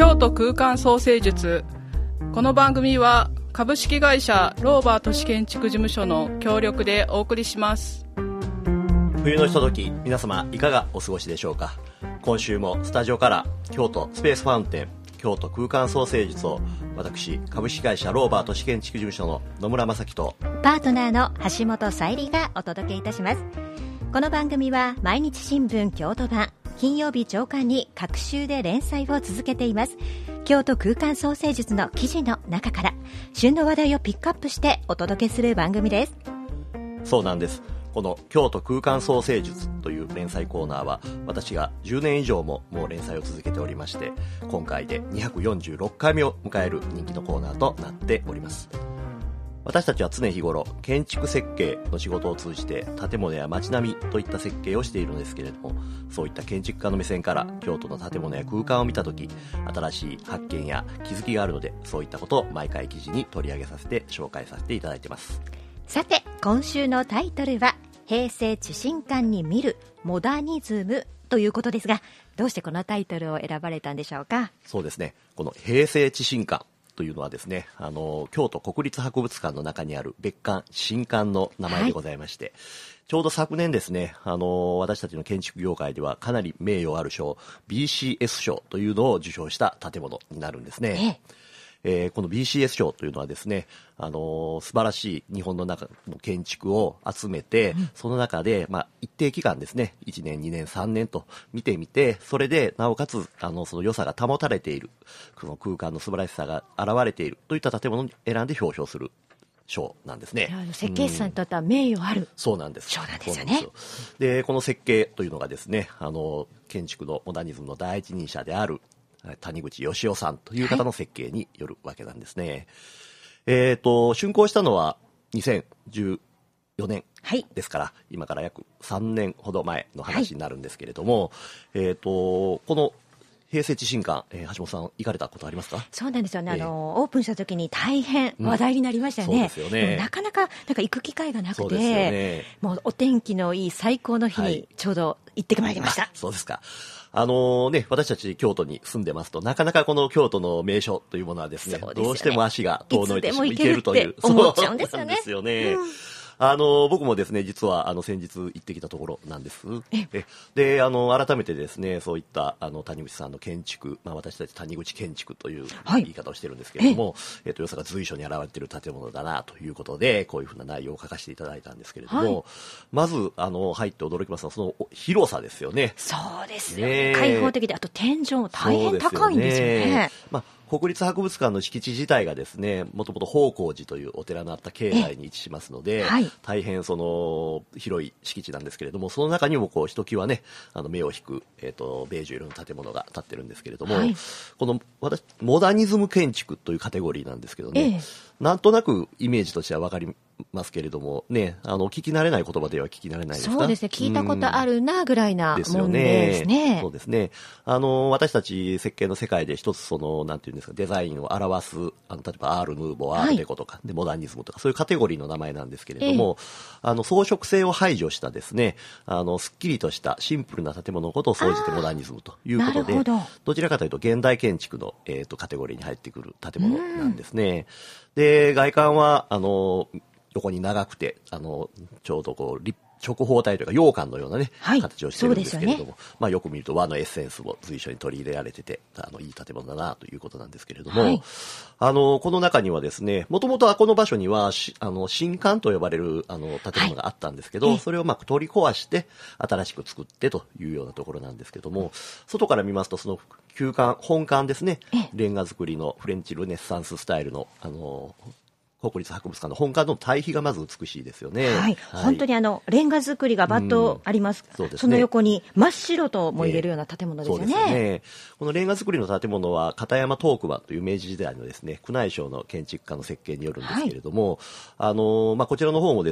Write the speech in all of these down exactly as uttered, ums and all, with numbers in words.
京都空間創生術。この番組は株式会社ローバー都市建築事務所の協力でお送りします。 冬のひととき、皆様いかがお過ごしでしょうか。今週もスタジオから京都スペースファウンテン京都空間創生術を私株式会社ローバー都市建築事務所の野村正樹とパートナーの橋本沙莉がお届けいたします。この番組は毎日新聞京都版金曜日朝刊に各週で連載を続けています。京都空間創生術の記事の中から旬の話題をピックアップしてお届けする番組です。 そうなんです。この京都空間創生術という連載コーナーは私がじゅうねん以上ももう連載を続けておりまして、今回でにひゃくよんじゅうろっかいめを迎える人気のコーナーとなっております。私たちは常日頃建築設計の仕事を通じて建物や街並みといった設計をしているのですけれども、そういった建築家の目線から京都の建物や空間を見たとき、新しい発見や気づきがあるので、そういったことを毎回記事に取り上げさせて紹介させていただいています。 さて今週のタイトルは平成知新館に見るモダニズムということですが、どうしてこのタイトルを選ばれたんでしょうか。 そうですね、この平成知新館というのはですね、あの京都国立博物館の中にある別館新館の名前でございまして、はい、ちょうど昨年ですね、あの私たちの建築業界ではかなり名誉ある賞 ビーシーエス 賞というのを受賞した建物になるんですね。えええー、この ビーシーエス 賞というのはですね、あのー、素晴らしい日本の中の建築を集めて、うん、その中で、まあ、一定期間ですね、いちねんにねんさんねんと見てみて、それでなおかつあのその良さが保たれている、この空間の素晴らしさが現れているといった建物を選んで表彰する賞なんですね。 設計士さんにとっては名誉ある、うん、 そうなんです賞なんですよね。 でこの設計というのがですね、あの建築のモダニズムの第一人者である谷口義雄さんという方の設計によるわけなんですね。はい、えっと、竣工したのはにせんじゅうよねんですから、はい、今から約さんねんほど前の話になるんですけれども、はい、えっと、この平成知新館、えー、橋本さん行かれたことありますか。 そうなんですよね、あの、えー、オープンした時に大変話題になりましたよね。うん、そうですよね。でもなかなかなんか行く機会がなくて、ね、もうお天気のいい最高の日にちょうど行ってまいりました。はい、 そうですか。あのね、私たち京都に住んでますと、なかなかこの京都の名所というものはですね、どうしても足が遠のいてしまう、行けるという、 思っちゃうんですよね。 そうなんですよね。うん、あの僕もですね、実はあの先日行ってきたところなんです。えであの改めてですね、そういったあの谷口さんの建築、まあ、私たち谷口建築という言い方をしているんですけれども、はい、えっと良さが随所に現れている建物だなということで、こういうふうな内容を書かせていただいたんですけれども、はい、まずあの入って驚きますのはその広さですよね。 そうですよね。開放的で、あと天井も大変高いんですよね。よね、 まあ国立博物館の敷地自体がですね、もともと宝光寺というお寺のあった境内に位置しますので、はい、大変その広い敷地なんですけれども、その中にもこうひときわね、あの目を引く、えーと、ベージュ色の建物が建ってるんですけれども、はい、この私モダニズム建築というカテゴリーなんですけどね、ええ、なんとなくイメージとしては分かりますけれどもね、あの聞き慣れない言葉では聞き慣れないですか。 そうですね、聞いたことあるなぐらいなもんですね。 ね、そうですね。あの私たち設計の世界で一つそのなんていうんですか、デザインを表す、あの例えばアールヌーボー、アールデコとか、はい、でモダニズムとかそういうカテゴリーの名前なんですけれども、ええ、あの装飾性を排除したですね、あのすっきりとしたシンプルな建物のことを総じてモダニズムということで、ど, どちらかというと現代建築の、えー、とカテゴリーに入ってくる建物なんですね。で外観はあの横に長くて、あのちょうどこう立直方体というか羊羹のようなね、はい、形をしているんですけれども、ね、まあ、よく見ると和のエッセンスも随所に取り入れられてて、あのいい建物だなということなんですけれども、はい、あのこの中にはですね、もともとはこの場所にはあの新館と呼ばれるあの建物があったんですけど、はい、それをまあ取り壊して新しく作ってというようなところなんですけども、外から見ますとその旧館本館ですね、レンガ造りのフレンチルネッサンススタイルのあの国立博物館の本館の対比がまず美しいですよね。 はい、はい、本当にあのレンガ造りがバッとあります。うん、そうですね、その横に真っ白とも言えるような建物ですよね。えー、そうですね。 このレンガ造りの建物は片山東馬という明治時代のですね、宮内省の建築家の設計によるんですけれども、はい、あのまあ、こちらの方もですね、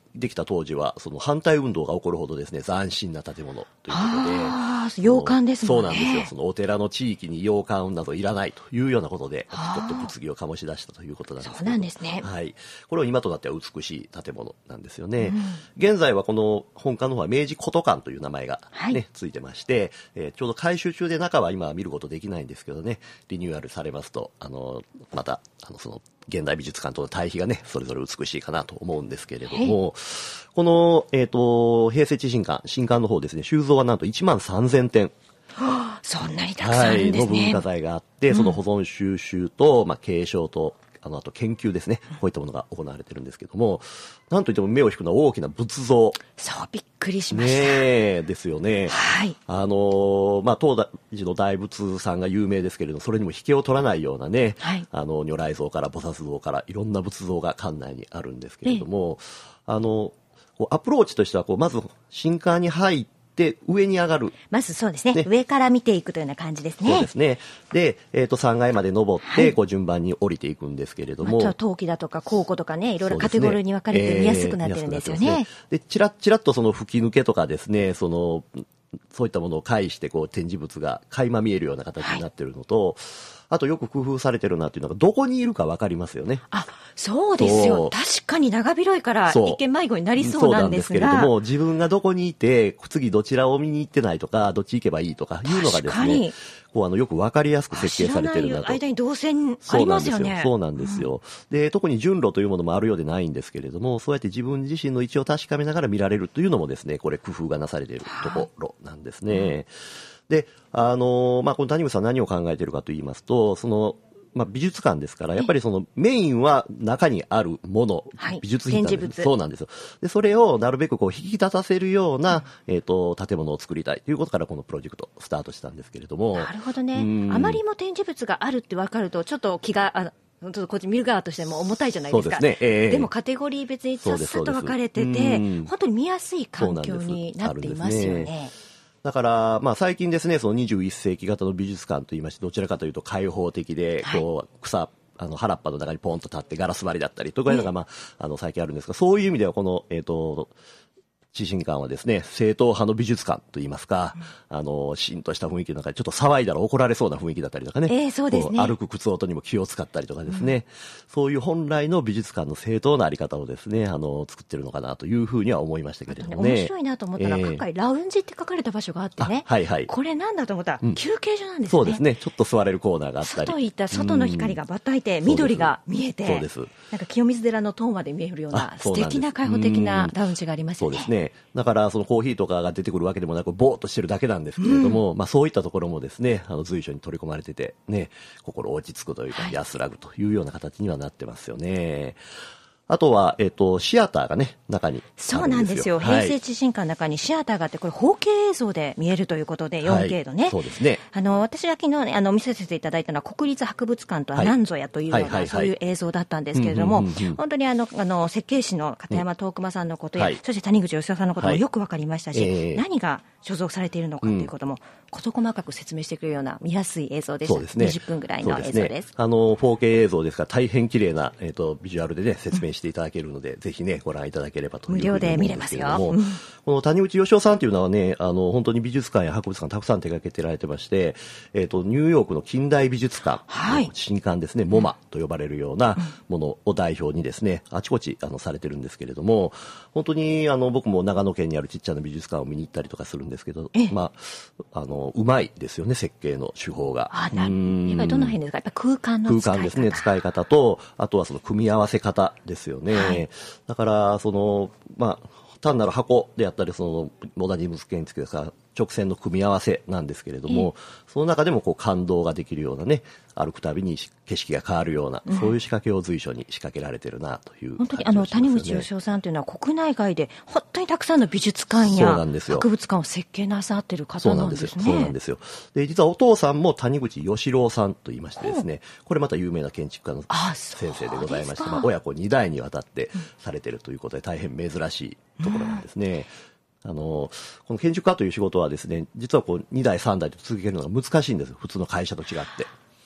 できた当時はその反対運動が起こるほどですね斬新な建物ということで、 あ洋館ですもんね。 そうなんですよ。そのお寺の地域に洋館などいらないというようなことでちょっと物議を醸し出したということなんですけど、 そうなんですね。 はい、これは今となっては美しい建物なんですよね、うん、現在はこの本館の方は明治古都館という名前が、ねはい、ついてまして、えー、ちょうど改修中で中は今は見ることできないんですけどね、リニューアルされますとあのまたあのその現代美術館との対比がねそれぞれ美しいかなと思うんですけれども、この、えーと、平成地震館新館の方ですね、収蔵はなんといちまんさんぜんてん、 はあ、そんなにたくさんあるんですね、 はい、の文化財があって、その保存収集と、まあ、継承とあのあと研究ですね、こういったものが行われてるんですけども、なんといっても目を引くのは大きな仏像。 そうびっくりしました、 ね、ですよね、 はい、 あのまあ、当時の大仏さんが有名ですけれど、それにも引けを取らないようなね、はい、あの如来像から菩薩像からいろんな仏像が館内にあるんですけれども、あのこうアプローチとしてはこうまず新館に入ってで上に上がる、 まずそうです ね, ね上から見ていくというような感じですね。 そうですね。で、えー、とさんがいまで登って、はい、こう順番に降りていくんですけれども、 まあ、陶器だとか考古とかね、いろいろカテゴリーに分かれて見やすくなってるんですよね。えー、 でちらっちらっとその吹き抜けとかですね、そのそういったものを介してこう展示物が垣間見えるような形になっているのと、はい、あとよく工夫されてるなというのがどこにいるか分かりますよね。 あ、そうですよ。確かに長広いから一見迷子になりそうなんですが、 そうなんですけれども、自分がどこにいて次どちらを見に行ってないとかどっち行けばいいとかいうのがですね、こうあのよく分かりやすく設計されてるなと。 知らない間に動線ありますよね。 そうなんですよ。そうなんですよ、うん、で特に順路というものもあるようでないんですけれども、そうやって自分自身の位置を確かめながら見られるというのもですね、これ工夫がなされているところなんですね、うん、であの、まあ、この谷口さん何を考えているかと言いますと、そのまあ、美術館ですからやっぱりそのメインは中にあるもの、はい、美術品なんです。そうなんですよ。でそれをなるべくこう引き立たせるような、うん、えーと建物を作りたいということからこのプロジェクトスタートしたんですけれども。 なるほどね。あまりにも展示物があるって分かるとちょっと気があちょっとこっち見る側としても重たいじゃないですか。 そうですね、えー、 でもカテゴリー別にさっさと分かれてて本当に見やすい環境になっていますよね。 だから、まあ、最近ですね、そのにじゅういっせいき型の美術館といいまして、どちらかというと開放的で、こう、草、あの、原っぱの中にポンと立ってガラス張りだったりとかいうのが、まあ、あの、最近あるんですが、そういう意味では、この、えっと、地震館はですね、正統派の美術館といいますか、うん、あの、しんとした雰囲気の中でちょっと騒いだら怒られそうな雰囲気だったりとかね。 えー、そうですね。 歩く靴音にも気を使ったりとかですね、うん、そういう本来の美術館の正統なあり方をですね、あの、作ってるのかなというふうには思いましたけれどもね。 面白いなと思ったら、えー、今回ラウンジって書かれた場所があってね。 はいはい。 これなんだと思ったら、うん、休憩所なんですね。 そうですね。ちょっと座れるコーナーがあったり。 外行った外の光がばたいて、緑が見えて、そうです。なんか清水寺の塔まで見えるような素敵な開放的なラウンジがありますよね。 そうですね。だから、そのコーヒーとかが出てくるわけでもなくぼーっとしてるだけなんですけれども、うん、まあ、そういったところもですね、あの随所に取り込まれてて、ね、心落ち着くというか、はい、安らぐというような形にはなってますよね。あとは、えっと、シアターがね、中にあるんですよ。 そうなんですよ。平成地震館の中にシアターがあって、これ、法系映像で見えるということで、よんケー のね。はい、そうですね。あの、私が昨日ね、あの、見せていただいたのは、国立博物館とは何ぞやというような、はいはいはいはい、そういう映像だったんですけれども、本当にあの、あの、設計士の片山東熊さんのことや、うん、そして谷口義雄さんのこともよくわかりましたし、はい、えー、何が所蔵されているのかということも、事細かく説明してくれるような見やすい映像でした。そうですね。にじゅっぷんぐらいの映像です。そうですね、あの、 フォーケー 映像ですから、大変綺麗な、えっと、ビジュアルでね、説明していただけるので、うん、ぜひね、ご覧いただければというふうに思うんですけれども。無料で見れますよ。うん、この谷口義雄さんというのはね、あの、本当に美術館や博物館たくさん手掛けてられてまして、えっと、ニューヨークの近代美術館、はい、新館ですね、モマと呼ばれるようなものを代表にですね、あちこち、あの、されてるんですけれども、本当に、あの、僕も長野県にあるちっちゃな美術館を見に行ったりとかするんですけど、まあ、あの、うまいですよね、設計の手法が。 あ、なるほど。やっぱりどの辺ですか？やっぱ空間の使い方。空間ですね、 使い方と、あとはその組み合わせ方ですよね。はい、だから、その、まあ、単なる箱であったり、その、モダニズム建築ですから、直線の組み合わせなんですけれども、その中でもこう感動ができるようなね、歩くたびに景色が変わるような、うん、そういう仕掛けを随所に仕掛けられてるなという、ね、 本当にあの谷口義雄さんというのは国内外で本当にたくさんの美術館や博物館を設計なさっている方なんですね。 そうなんですよ。で、実はお父さんも谷口義郎さんと言いましてですね、これまた有名な建築家の先生でございまして、まあ、親子に代にわたってされているということで大変珍しいところなんですね。うん、あのこの建築家という仕事はですね、実はこうに代さん代と続けるのが難しいんです。普通の会社と違って。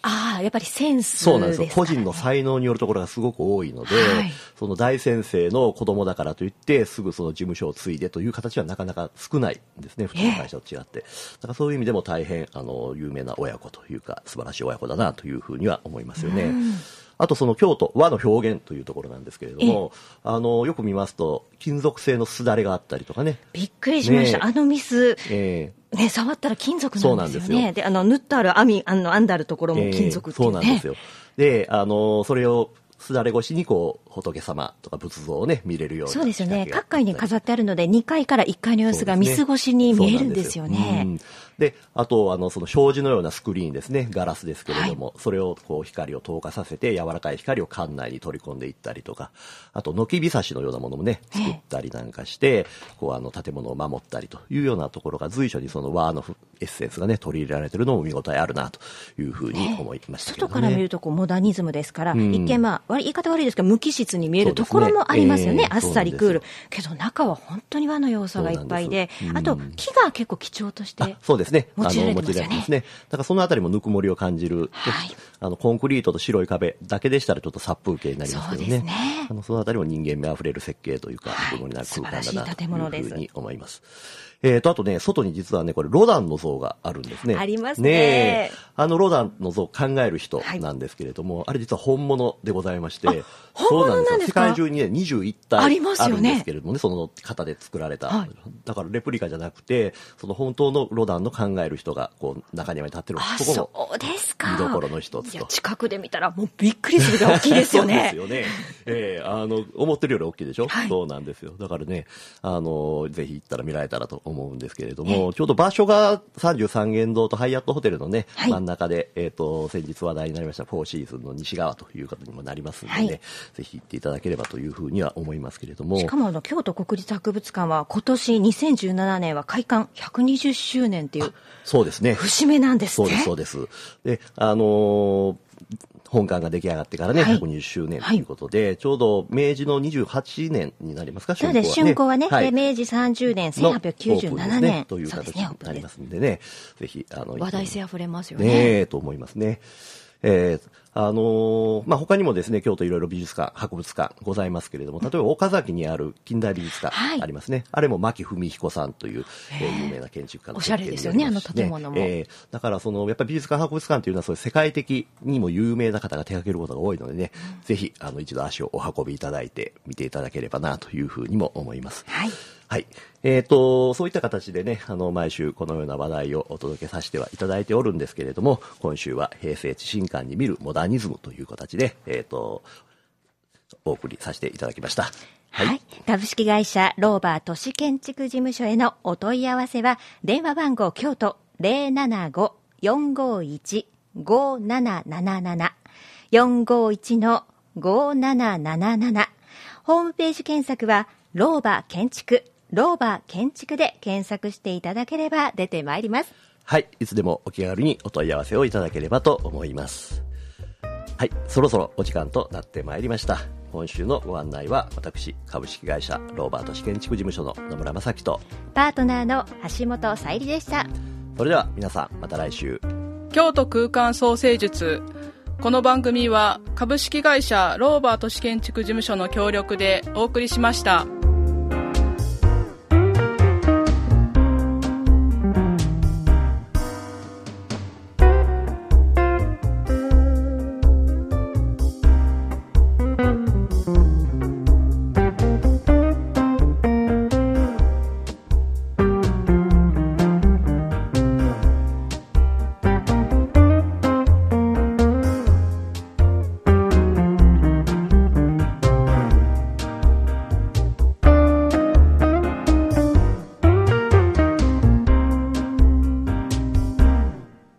ああ、やっぱりセンスですかね。 そうなんですよ。個人の才能によるところがすごく多いので、はい、その大先生の子供だからといってすぐその事務所を継いでという形はなかなか少ないんですね、普通の会社と違って。だからそういう意味でも大変あの有名な親子というか素晴らしい親子だなというふうには思いますよね。うん、あとその京都和の表現というところなんですけれども、あのよく見ますと金属製のすだれがあったりとかね。 びっくりしました、ね、あのミス、えーね、触ったら金属なんですよね。で、あの縫ってある網、あの編んであるところも金属っていうね。 えー、そうなんですよ。で、あのそれをすだれ越しにこう仏様とか仏像をね見れるように。 そうですよね。各階に飾ってあるのでにかいからいっかいの様子が見過ごしに見えるんですよね。 で、あとあのその障子のようなスクリーンですね、ガラスですけれども、はい、それをこう光を透過させて柔らかい光を館内に取り込んでいったりとか、あと軒びさしのようなものもね作ったりなんかして、こうあの建物を守ったりというようなところが随所にその和のエッセンスがね取り入れられているのも見応えあるなというふうに思いましたけどね。 外から見るとこうモダニズムですから、うん、一見まあ言い方悪いですけど無機質に見えるところもありますよね。えー、あっさりクールけど中は本当に和の要素がいっぱい で, で、うん、あと木が結構貴重としてそうですね、 用いられてますよね。 ですね、だからそのあたりもぬくもりを感じる、はい、あのコンクリートと白い壁だけでしたらちょっと殺風景になりますけど ね, そ, ねあのそのあたりも人間味あふれる設計というか、はい、ぬくもりのある空間だなというふうに思います。えー、とあとね、外に実はねこれロダンの像があるんですね。 あります ね, ねあのロダンの像を考える人なんですけれども、はい、あれ実は本物でございまして、 本物なんですか。 世界中にねにじゅういち体あるんですけれども ね, ねその型で作られた、はい、だからレプリカじゃなくてその本当のロダンの考える人がこう中庭に立ってる。 あ、 ここそうですか。 見どころの一つと。 いや近くで見たらもうびっくりするぐらい大きいですよね。 そうですよね、えー、あの思ってるより大きいでしょ、はい、そうなんですよ。だからねあのぜひ行ったら見られたらと思うんですけれども、ちょうど場所がさんじゅうさんげん堂とハイアットホテルのね、はい、真ん中で、えー、と先日話題になりましたフォーシーズンの西側ということにもなりますので、ね、はい、ぜひ行っていただければというふうには思いますけれども、 しかもあの京都国立博物館は今年にせんじゅうななねんは開館ひゃくにじゅっしゅうねんというそうですね節目なんですね。 そうですそうです。であのー本館が出来上がってからね、はい、ひゃくにじゅっしゅうねんということで、はい、ちょうど明治のにじゅうはちねんになりますか、 そうです、竣工はね、はい、で明治さんじゅうねん、せんはっぴゃくきゅうじゅうななねん、 ね、という形になりますんでね、ぜひあの話題性あふれますよね。 ねと思いますね。えーあのーまあ、他にもですね京都いろいろ美術館博物館ございますけれども、例えば岡崎にある近代美術館ありますね、はい、あれも牧文彦さんという、えー、有名な建築家のおしゃれですよね、あの建物も、 えー、だからそのやっぱり美術館博物館というのはそういう世界的にも有名な方が手掛けることが多いのでね、うん、ぜひあの一度足をお運びいただいて見ていただければなというふうにも思います。 はいはい。えーと、そういった形でね、あの、毎週このような話題をお届けさせてはいただいておるんですけれども、今週は平成知新館に見るモダニズムという形で、えーと、お送りさせていただきました。 はい。はい、株式会社ローバー都市建築事務所へのお問い合わせは、電話番号京都 ゼロななご よんごいち ごなななななな よんごいち ごななななな、ホームページ検索はローバー建築ローバー建築で検索していただければ出てまいります。 はい、いつでもお気軽にお問い合わせをいただければと思います。はい、そろそろお時間となってまいりました。今週のご案内は私株式会社ローバー都市建築事務所の野村正樹とパートナーの橋本さゆりでした。 それでは皆さんまた来週。 京都空間創生術、この番組は株式会社ローバー都市建築事務所の協力でお送りしました。